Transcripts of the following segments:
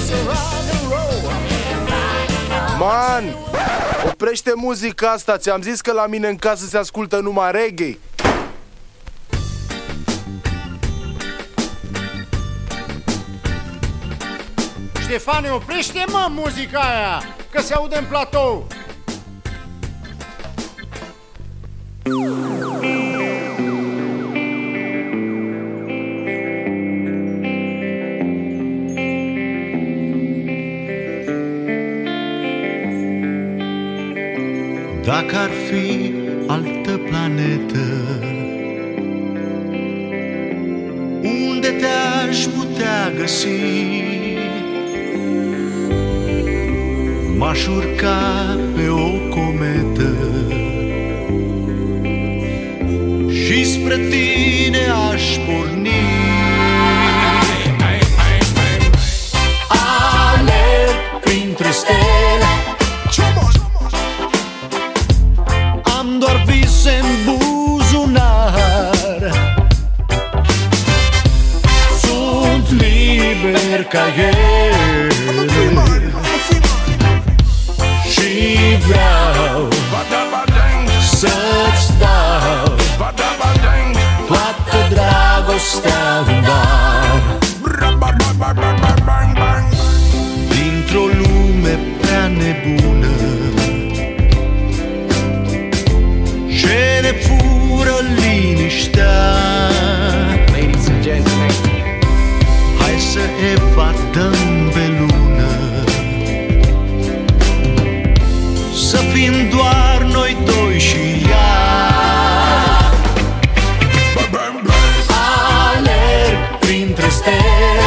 Man, oprește muzica asta. Ți-am zis că la mine în casă se ascultă numai reggae. Ștefane, oprește, mă, muzica aia, că se aude în platou. Dacă ar fi altă planetă, unde te-aș putea găsi? M-aș urca pe o cometă și spre tine aș porni. Alerg printre stele, am doar vise în buzunar. Sunt liber ca ele și vreau să-ți dau toată dragostea în dar. Dintr-o lume prea nebună ce ne fură liniștea, ladies and gentlemen, hai să evadăm pe lună, să fim doar noi doi și ea. Alerg printre stele,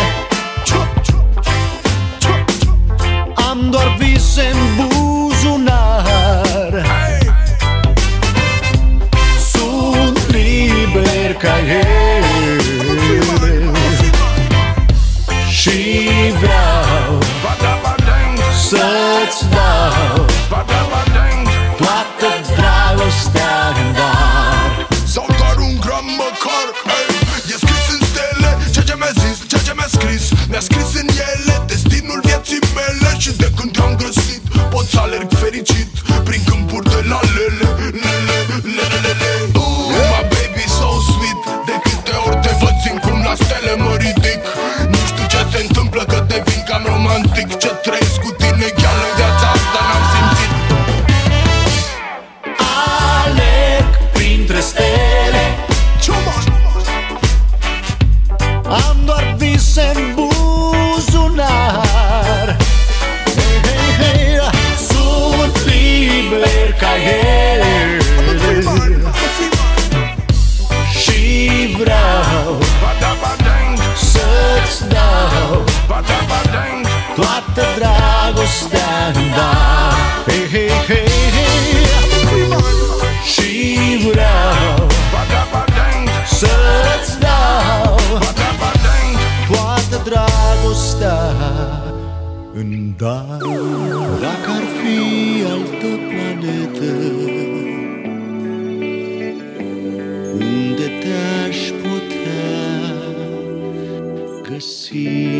am doar vise în buzunar. Sunt liber ca ele și vreau să-ți dau toată dragostea în dar. Sau doar un gram măcar, e scris în stele ceea ce mi-a zis, ceea ce mi-a scris. Mi-a scris în ele destinul vieții mele. Și de când te-am găsit pot să alerg fericit prin câmpuri de la lele, lele, lele, lele. My baby so sweet, de câte ori te văd simt cum la stele mă ridic. Nu știu ce se întâmplă că devin cam romantic. Ce trăiesc cu tine chiar în viața asta n-am simțit. Alerg printre stele, am doar vise în buzunar. Hey, hey, hey, sunt liber ca ele și vreau să-ți dau toată dragostea în dar. Hey, hey, hey, hey, și vreau să-ți dau toată dragostea în dar. Dacă ar fi altă planetă, unde te-aș putea găsi?